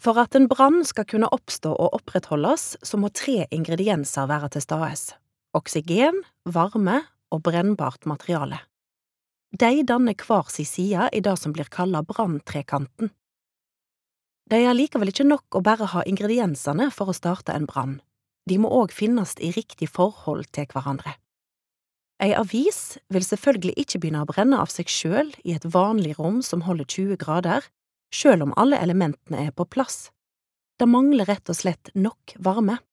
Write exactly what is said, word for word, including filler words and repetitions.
For at en brann skal kunne oppstå og opprettholdes, så må tre ingredienser være til stades: oksygen, varme og brennbart materiale. De danner hver sin side i det som blir kallet branntrekanten. Det er likevel ikke nok å bare ha ingrediensene for å starte en brann. De må også finnes i riktig forhold til hverandre. Ei avis vil selvfølgelig ikke begynne å brenne av seg selv i et vanlig rom som holder tjue grader, selv om alle elementene er på plass. Det mangler rett og slett nok varme.